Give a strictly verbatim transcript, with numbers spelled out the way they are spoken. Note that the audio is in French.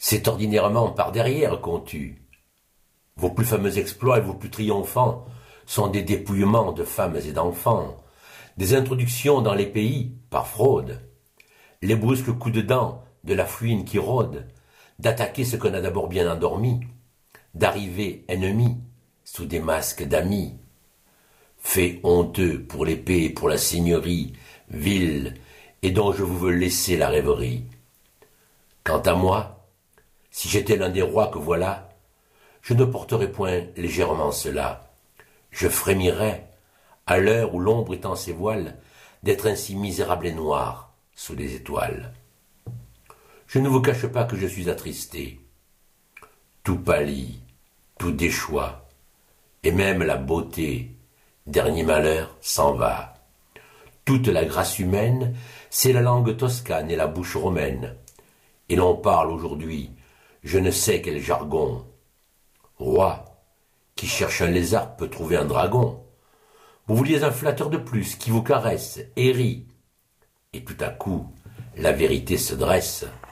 C'est ordinairement par derrière qu'on tue. Vos plus fameux exploits et vos plus triomphants sont des dépouillements de femmes et d'enfants, des introductions dans les pays par fraude, les brusques coups de dents de la fouine qui rôde, d'attaquer ce qu'on a d'abord bien endormi, d'arriver ennemis sous des masques d'amis. Fait honteux pour l'épée et pour la seigneurie, ville, et dont je vous veux laisser la rêverie. Quant à moi, si j'étais l'un des rois que voilà, je ne porterais point légèrement cela. Je frémirais, à l'heure où l'ombre étend ses voiles, d'être ainsi misérable et noir sous les étoiles. Je ne vous cache pas que je suis attristé. Tout pâlit, tout déchoit, et même la beauté, dernier malheur, s'en va. Toute la grâce humaine, c'est la langue toscane et la bouche romaine. Et l'on parle aujourd'hui, je ne sais quel jargon. Roi, qui cherche un lézard peut trouver un dragon. Vous vouliez un flatteur de plus qui vous caresse et rit. Et tout à coup, la vérité se dresse.